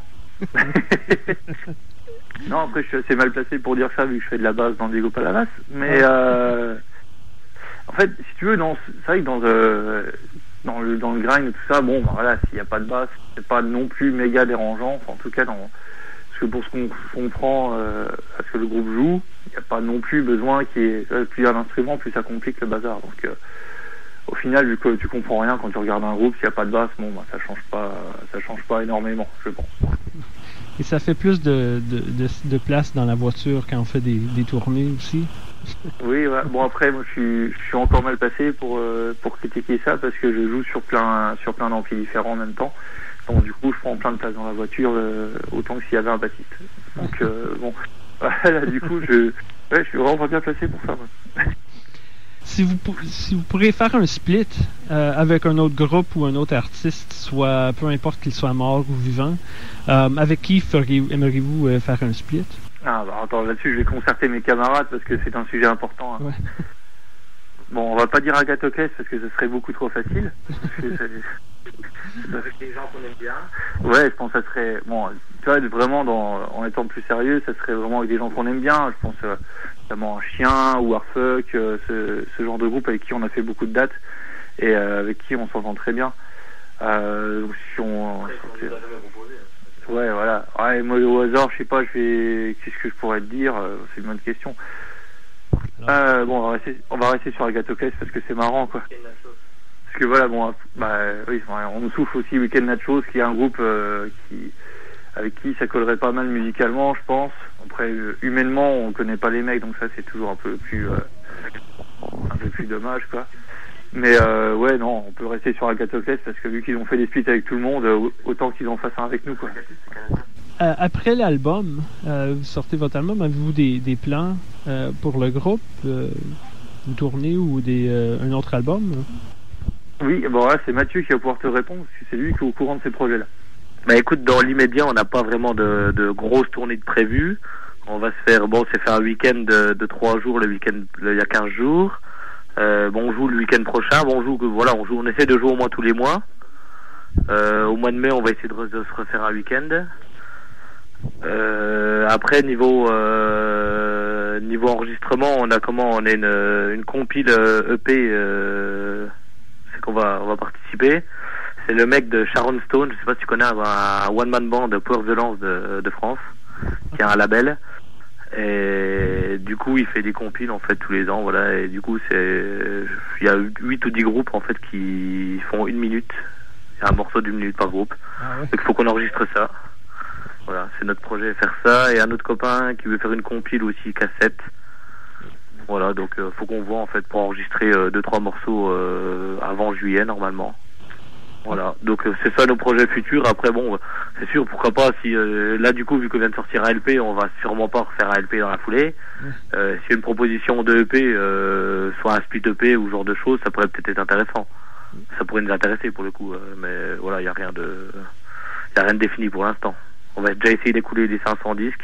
Non, après je suis assez mal placé pour dire ça vu que je fais de la basse dans Diego Palavas, mais euh, en fait, si tu veux, dans, c'est vrai que dans, euh, dans le dans le grind et tout ça, bon, bah voilà, s'il n'y a pas de basse, c'est pas non plus méga dérangeant. Enfin, en tout cas, dans, parce que pour ce qu'on comprend euh, à ce que le groupe joue, il n'y a pas non plus besoin qu'il y ait euh, plus un instrument, plus ça complique le bazar. Donc, euh, au final, vu que tu comprends rien quand tu regardes un groupe, s'il n'y a pas de basse, bon, bah ça change pas, ça change pas énormément, je pense. Et ça fait plus de, de, de, de place dans la voiture quand on fait des, des tournées aussi. Oui, ouais. Bon après, moi je suis, je suis encore mal passé pour euh, pour critiquer ça parce que je joue sur plein sur plein d'amplis différents en même temps. Donc du coup, je prends plein de place dans la voiture euh, autant que s'il y avait un bassiste. Donc euh, bon, voilà, du coup, je ouais, je suis vraiment pas bien placé pour ça. Moi. Si vous si vous pourriez faire un split euh, avec un autre groupe ou un autre artiste, soit peu importe qu'il soit mort ou vivant, euh, avec qui feriez, aimeriez-vous euh, faire un split? Ah bah attends, là-dessus je vais concerter mes camarades parce que c'est un sujet important. Hein. Ouais. Bon, on va pas dire Agatha Kless parce que ce serait beaucoup trop facile. C'est avec des gens qu'on aime bien. Ouais, je pense que ça serait bon. Tu vois, vraiment dans, en étant plus sérieux, ça serait vraiment avec des gens qu'on aime bien. Je pense euh, notamment un Chien ou Arfuck, euh, ce, ce genre de groupe avec qui on a fait beaucoup de dates et euh, avec qui on s'entend très bien. Euh, si on, Après, on nous a jamais proposé. Ouais, voilà. Ouais, moi, au hasard, je sais pas, je vais, qu'est-ce que je pourrais te dire, c'est une bonne question. Euh, bon, on va rester, on va rester sur Agatha Kless parce que c'est marrant, quoi. Parce que voilà, bon, bah, oui, on nous souffle aussi Weekend Nachos, qui est un groupe, euh, qui, avec qui ça collerait pas mal musicalement, je pense. Après, euh, humainement, on connaît pas les mecs, donc ça, c'est toujours un peu plus, euh, un peu plus dommage, quoi. Mais euh, ouais, non, on peut rester sur Agatha Kless parce que vu qu'ils ont fait des splits avec tout le monde, euh, autant qu'ils en fassent un avec nous, quoi. Euh, après l'album, euh, vous sortez votre album, avez-vous des, des plans euh, pour le groupe, euh, une tournée ou des, euh, un autre album? Oui, bon là c'est Mathieu qui va pouvoir te répondre parce que c'est lui qui est au courant de ces projets-là. Bah écoute, dans l'immédiat, on n'a pas vraiment de, de grosses tournées de prévues. On va se faire, bon, c'est faire un week-end de, de trois jours, le week-end, il y a quinze jours. Euh, bon, on joue le week-end prochain. Bon, on joue, voilà, on joue, on essaie de jouer au moins tous les mois. Euh, au mois de mai, on va essayer de, de se refaire un week-end. Euh, après, niveau euh, niveau enregistrement, on a comment, on a une, une compile E P, euh, c'est qu'on va on va participer. C'est le mec de Sharon Stone, je sais pas si tu connais, un one man band Power Violence de, de France, qui a un label. Et du coup, il fait des compiles en fait tous les ans, voilà. Et du coup, c'est il y a huit ou dix groupes en fait qui font une minute. Il y a un morceau d'une minute par groupe. Ah ouais. Donc il faut qu'on enregistre ça. Voilà, c'est notre projet, faire ça. Et un autre copain qui veut faire une compile aussi cassette. Voilà, donc euh, faut qu'on voit en fait pour enregistrer euh, deux trois morceaux euh, avant juillet normalement. Voilà, donc euh, c'est ça nos projets futurs. Après bon, c'est sûr, pourquoi pas si euh, là du coup vu qu'on vient de sortir un L P, on va sûrement pas refaire un L P dans la foulée. Euh, s'il y a une proposition de E P, euh, soit un split E P ou ce genre de choses, ça pourrait peut-être être intéressant. Ça pourrait nous intéresser pour le coup, euh, mais voilà, il y a rien de, il y a rien de défini pour l'instant. On va déjà essayer d'écouler les cinq cents disques.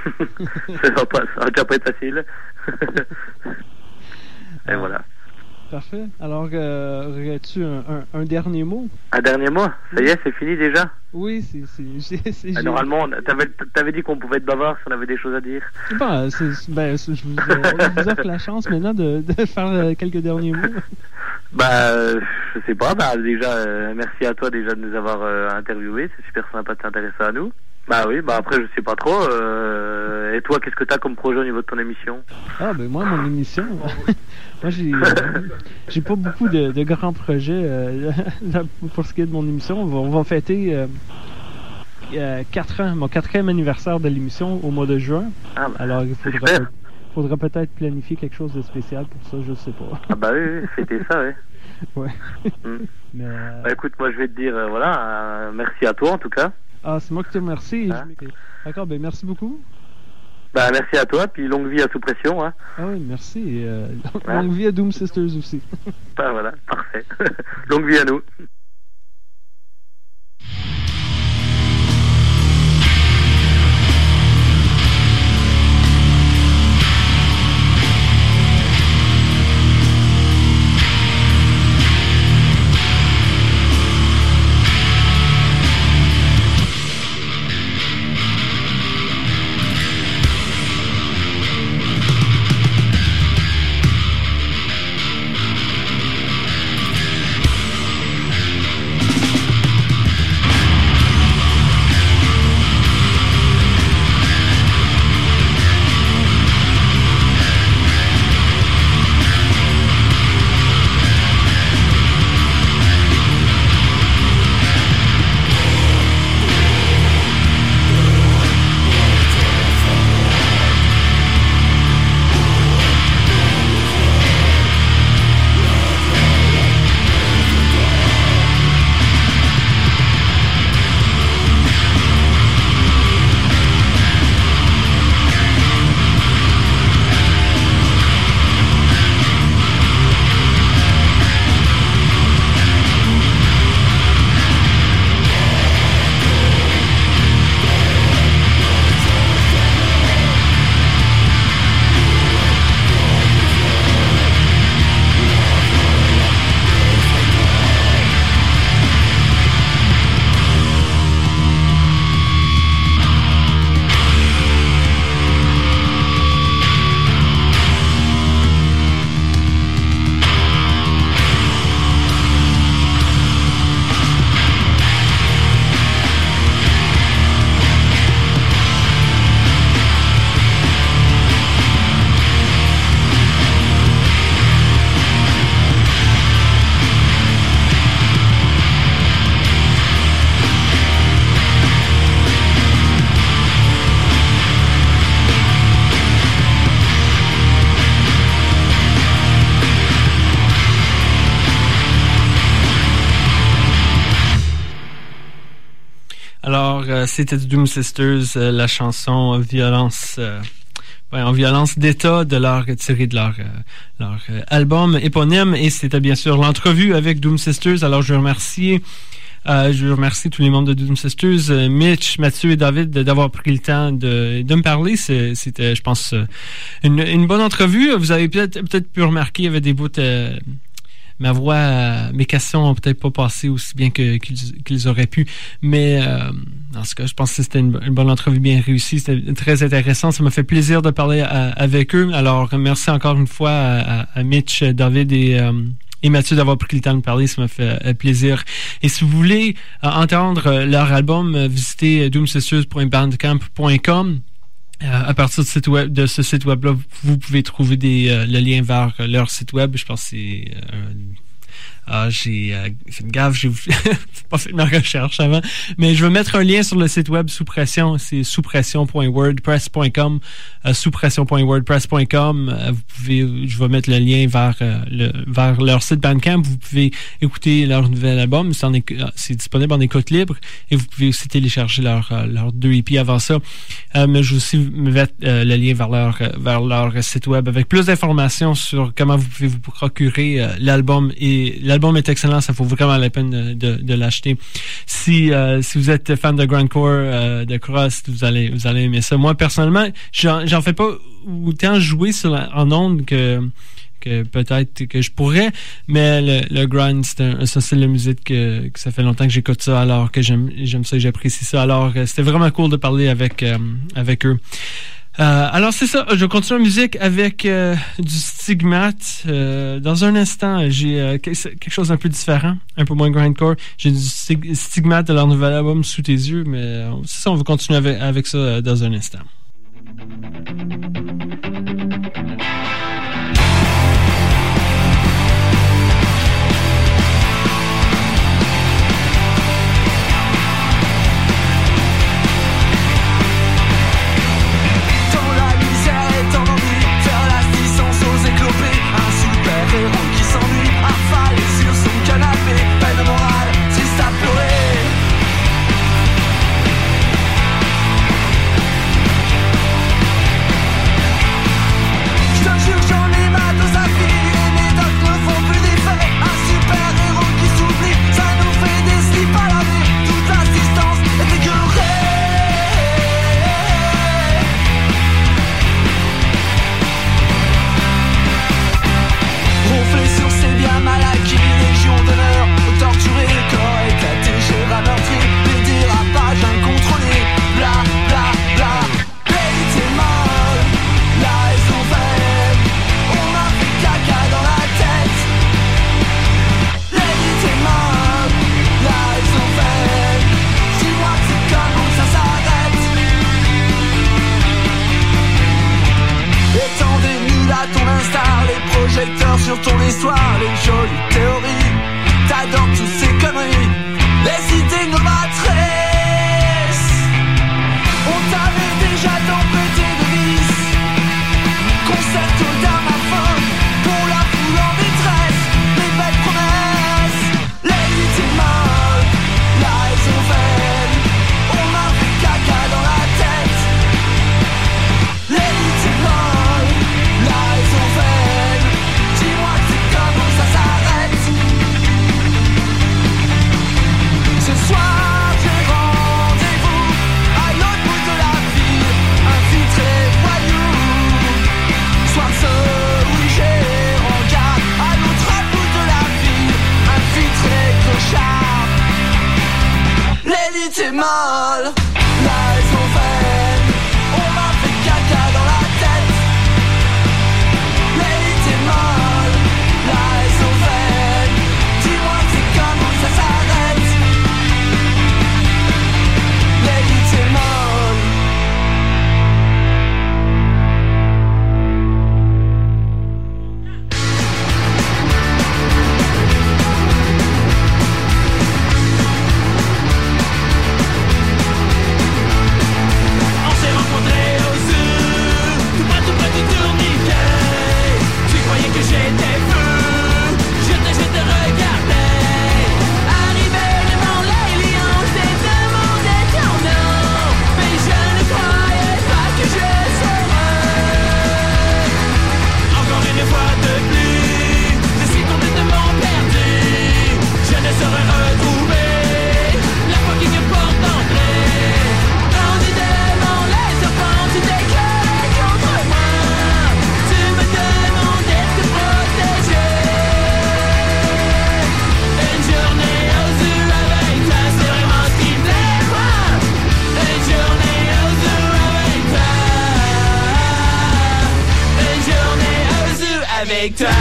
ça va pas, ça va déjà pas être facile. Et voilà. parfait. Alors, euh, aurais-tu un, un, un dernier mot? Un dernier mot? Ça y est, c'est fini déjà? Oui, c'est... c'est, c'est ah, normalement, t'avais, t'avais dit qu'on pouvait être bavard si on avait des choses à dire. Bon, c'est, ben, c'est, je, vous, je vous offre la chance maintenant de, de faire quelques derniers mots. Bah, euh, je sais pas. Bah, déjà, euh, merci à toi déjà de nous avoir euh, interviewés. C'est super sympa de t'intéresser à nous. Bah oui, bah après je sais pas trop. Euh, et toi, qu'est-ce que t'as comme projet au niveau de ton émission? Ah ben moi, mon émission, moi j'ai euh, j'ai pas beaucoup de, de grands projets euh, pour ce qui est de mon émission. On va, on va fêter euh, euh, quatre ans, mon quatrième anniversaire de l'émission au mois de juin. Ah bah, alors il faudra, peut, faudra peut-être planifier quelque chose de spécial pour ça, je sais pas. Ah bah oui, oui fêter ça, oui. Ouais. Mm. Mais euh... bah écoute, moi je vais te dire, euh, voilà, euh, merci à toi en tout cas. Ah, c'est moi qui te remercie. Hein? Je... D'accord, ben merci beaucoup. Bah merci à toi, puis longue vie à Sous Pression. Hein. Ah oui, merci. Euh, ouais. Longue vie à Doom Sisters aussi. Bah voilà, parfait. Longue vie à nous. Alors, euh, c'était Doom Sisters, euh, la chanson euh, Violence, euh, ouais, en violence d'état de leur tirée de leur, euh, leur euh, album éponyme. Et c'était bien sûr l'entrevue avec Doom Sisters. Alors, je remercie, euh, je remercie tous les membres de Doom Sisters, euh, Mitch, Mathieu et David, d'avoir pris le temps de, de me parler. C'est, c'était, je pense, une, une bonne entrevue. Vous avez peut-être, peut-être pu remarquer, il y avait des bouts euh, ma voix, euh, mes questions ont peut-être pas passé aussi bien que, qu'ils, qu'ils auraient pu, mais euh, en ce cas, je pense que c'était une, une bonne entrevue bien réussie, c'était très intéressant, ça m'a fait plaisir de parler à, avec eux. Alors, merci encore une fois à, à Mitch, David et, euh, et Mathieu d'avoir pris le temps de parler, ça m'a fait euh, plaisir. Et si vous voulez euh, entendre leur album, euh, visitez doom sisters point bandcamp point com. Euh, à partir de, site web, de ce site web-là, vous pouvez trouver des, euh, le lien vers euh, leur site web. Je pense que c'est... Euh, ah, j'ai euh, fait une gaffe, j'ai pas fait ma recherche avant. Mais je vais mettre un lien sur le site web Sous Pression. C'est sous pression point wordpress point com. Euh, sous pression point wordpress point com. Euh, vous pouvez, je vais mettre le lien vers, euh, le, vers leur site Bandcamp. Vous pouvez écouter leur nouvel album. C'est, en, c'est disponible en écoute libre. Et vous pouvez aussi télécharger leur, leur deux E P avant ça. Euh, mais je vais aussi mettre euh, le lien vers leur, vers leur site web avec plus d'informations sur comment vous pouvez vous procurer euh, l'album. Et l'album est excellent, ça vaut vraiment la peine de, de, de l'acheter. Si euh, si vous êtes fan de grindcore, euh, de crust, vous allez vous allez aimer ça. Moi personnellement, j'en, j'en fais pas autant jouer sur la, en ondes que que peut-être que je pourrais, mais le, le grind, c'est un, un style de musique que, que ça fait longtemps que j'écoute ça, alors que j'aime, j'aime ça et j'apprécie ça. Alors, euh, c'était vraiment cool de parler avec, euh, avec eux. Euh, alors c'est ça, je continue la musique avec euh, du Stigmate. Euh, dans un instant, j'ai euh, quelque chose d'un peu différent, un peu moins grindcore. J'ai du stig- Stigmate de leur nouvel album Sous tes yeux, mais euh, c'est ça, on va continuer avec, avec ça euh, dans un instant. Qui s'ennuie, affalé sur son canapé, peine morale, triste à pleurer. Je te jure, j'en ai marre de sa vie, les méthodes ne font plus d'effet. Un super héros qui s'oublie, ça nous fait des slips à laver. Toute l'assistance est écœurée. Ronflé sur ses biens mal acquis, légion d'honneur, torturé, corps éclaté, j'ai meurtri, des dérapages incontrôlés, bla bla bla. L'élite est molle, la raison vaine, on m'a fait caca dans la tête. L'élite est molle, la raison vaine, dis-moi que c'est comme où ça s'arrête. Étant des nuls à ton instar, les projecteurs sur ton histoire, les jolies théories, t'adores toutes ces conneries, les idées novatrices. On t'avait déjà tempêté de vis, concerto d'amaphone pour la foule en détresse, les belles promesses. L'élite est molle, la raison vaine, on m'a fait caca dans la tête. L'élite est molle, la raison vaine, dis-moi que c'est comme où ça s'arrête. Ce soir j'ai rendez-vous à l'autre bout de la ville, infiltré voyou. Soir seul, oui j'ai regard à l'autre bout de la ville, infiltré clochard. L'élite est molle, la raison vaine, on m'a fait caca dans la tête. L'élite est molle, la raison vaine, dis-moi que c'est comme où ça s'arrête. L'élite est molle. On s'est rencontrés au zoo, tout près tout près du tourniquet. Tu croyais que j'étais fou, je te, je te regardais. Arrivé devant les lions, je t'ai demandé ton nom, mais je ne croyais pas que je serais. Encore une fois de plus, je suis complètement perdu. Je ne saurais retrouver la fucking porte d'entrée. Rendu devant les serpents, tu t'éclairais contre moi. Tu me demandais de te protéger. Une journée au zoo avec toi, c'est vraiment ce qui me plaît, moi. Une journée au zoo avec toi. Une journée au zoo avec toi.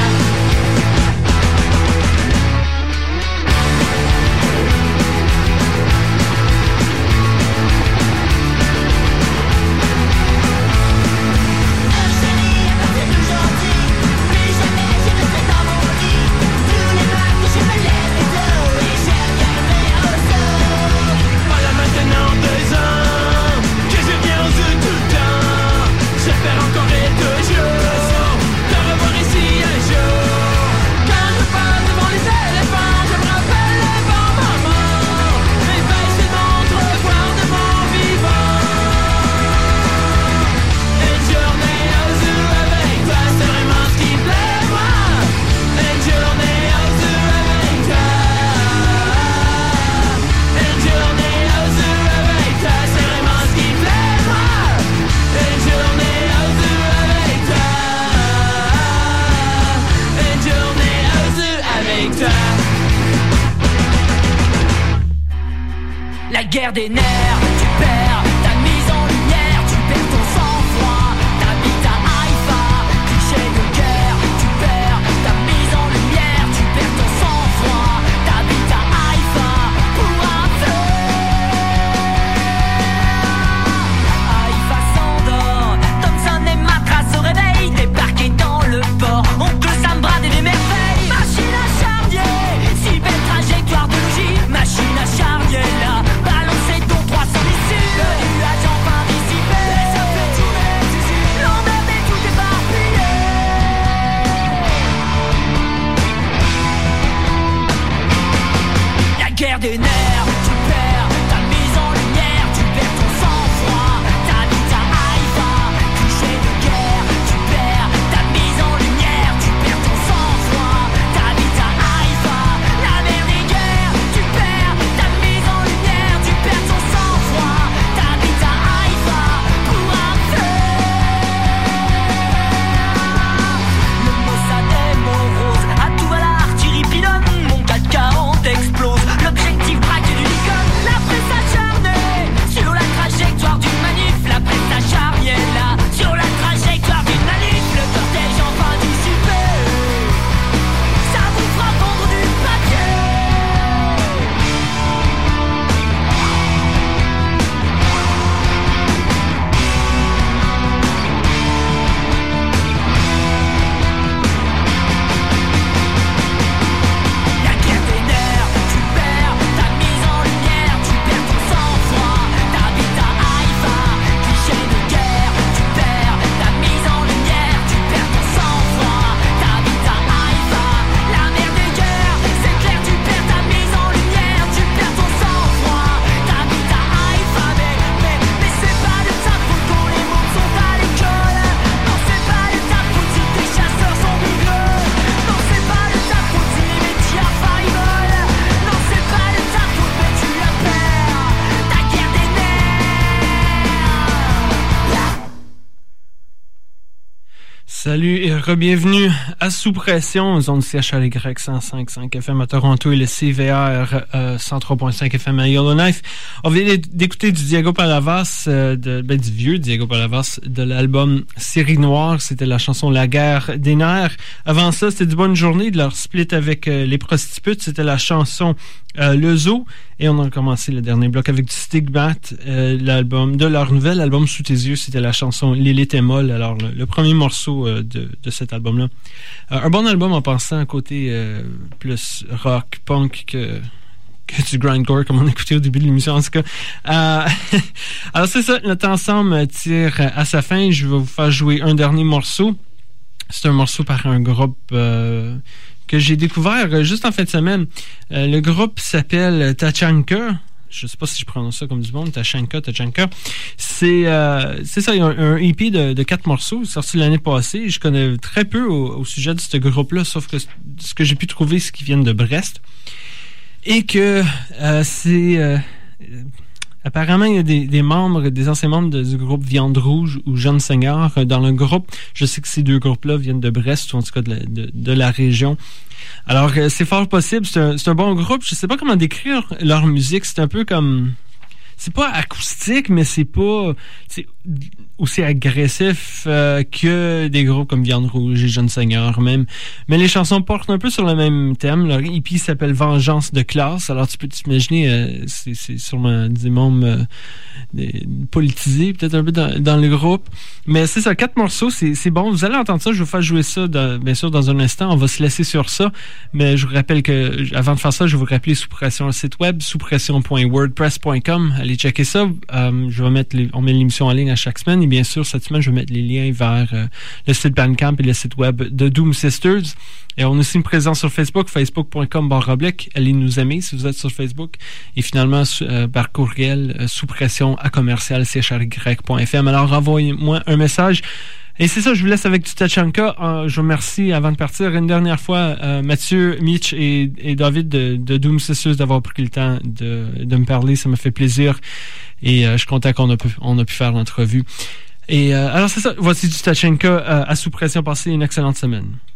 Voilà maintenant deux ans que je viens au zoo tout le temps. J'espère encore et toujours te revoir ici un jour. guerre des nerfs, tu perds ta mise en lumière, tu perds ton sang-froid, t'habites à Haïfa, cliché de guerre, tu perds ta mise en lumière, tu perds ton sang-froid, t'habites à Haïfa pour un feu. Haïfa s'endort, Thompson et Matra se réveillent, débarqués dans le port, oncle Sam brade des merveilles, machine à charnier, si belle trajectoire de logis, machine à charnier là, balancez donc trois cents missiles, le nuage enfin dissipé, ça fait tourner les usines, l'emmerde est tout éparpillé. La guerre des nerfs, tu perds ta mise en lumière, tu perds ton sang-froid, t'habites à Haïfa, cliché de guerre, tu perds ta mise en lumière, tu perds ton sang-froid, t'habites à Haïfa, la mer des guerres, tu perds ta mise en lumière, tu perds ton sang-froid, t'habites à Haïfa pour un feu. Le Mossad est morose, à tout va l'artillerie pilonne, mon quatre quarante explose, l'objectif braqué du Nikon, la presse acharnée sur la trajectoire d'une manif, la presse acharnée là, sur la trajectoire d'une manif, le cortège enfin dissipé, ça vous fera vendre du papier. La guerre des nerfs, tu perds ta mise en lumière, tu perds ton sang-froid, t'habites à Haïfa, cliché de guerre, tu perds ta mise en lumière, tu perds ton sang-froid, t'habites à Haïfa, la mer des guerres, c'est clair, tu perds ta mise en lumière, tu perds ton sang-froid, t'habites à Haïfa, mais, mais, mais c'est pas de ta faute quand les mômes sont à l'école, non c'est pas de ta faute si tes chasseurs sont migreux, non c'est pas de ta faute si les métiers failles volent, non c'est pas de ta faute mais tu la perds, ta guerre des nerfs. Salut et re-bienvenue à Sous Pression, zone C H L Y cent cinq point cinq F M à Toronto et le C V R euh, cent trois point cinq F M à Yellowknife. On vient d'écouter du Diego Palavas, euh, de, ben, du vieux Diego Palavas, de l'album Série Noire. C'était la chanson La guerre des nerfs. Avant ça, c'était du Bonne Journée, de leur split avec euh, les Prostitutes. C'était la chanson euh, Le Zoo. Et on a commencé le dernier bloc avec du Stigmat, euh, l'album de leur nouvel album Sous tes yeux. C'était la chanson Lilith est molle. Alors, le, le premier morceau euh, de, de cet album-là. Euh, un bon album en pensant à côté euh, plus rock, punk que, que du grindcore, comme on écoutait au début de l'émission, en tout cas. Euh, alors, c'est ça, notre ensemble tire à sa fin. Je vais vous faire jouer un dernier morceau. C'est un morceau par un groupe euh, que j'ai découvert juste en fin de semaine. Euh, le groupe s'appelle Tachanka. Je sais pas si je prononce ça comme du monde. Tachanka, Tachanka. C'est, euh, c'est ça, il y a un, un E P de, de quatre morceaux sorti l'année passée. Je connais très peu au, au sujet de ce groupe-là, sauf que ce que j'ai pu trouver, c'est qu'ils viennent de Brest. Et que euh, c'est... Euh, apparemment, il y a des, des membres, des anciens membres de, du groupe Viande Rouge ou Jeune Seigneur dans le groupe. Je sais que ces deux groupes-là viennent de Brest, ou en tout cas de la, de, de la région. Alors, euh, c'est fort possible. C'est un, c'est un bon groupe. Je sais pas comment décrire leur musique. C'est un peu comme... C'est pas acoustique, mais c'est pas... C'est aussi agressif euh, que des groupes comme Viande Rouge et Jeune Seigneur même. Mais les chansons portent un peu sur le même thème. Leur E P s'appelle Vengeance de classe. Alors tu peux t'imaginer, euh, c'est, c'est sûrement des membres euh, des, politisés, peut-être un peu dans, dans le groupe. Mais c'est ça, quatre morceaux, c'est, c'est bon. Vous allez entendre ça, je vais vous faire jouer ça dans, bien sûr dans un instant. On va se laisser sur ça. Mais je vous rappelle que, avant de faire ça, je vais vous rappeler Sous Pression, le site web, sous pression point wordpress point com. Allez checker ça. Euh, je vais mettre les, on met l'émission en ligne à chaque semaine. Et bien sûr, cette semaine, je vais mettre les liens vers euh, le site Bandcamp et le site web de Doom Sisters. Et on est aussi présent sur Facebook, facebook point com barre oblique. Allez nous aimer si vous êtes sur Facebook. Et finalement, euh, par courriel, euh, sous pression à commercial c h r y point f m. Alors, envoyez-moi un message. Et c'est ça, je vous laisse avec du Tachanka. Euh, je vous remercie, avant de partir, une dernière fois, euh, Mathieu, Mitch et, et David de, de Doom Sisters d'avoir pris le temps de, de me parler. Ça me fait plaisir. Et euh, je suis content qu'on a pu, on a pu faire l'entrevue. Et euh, alors, c'est ça. Voici du Tachanka euh, à Sous Pression. Passez une excellente semaine.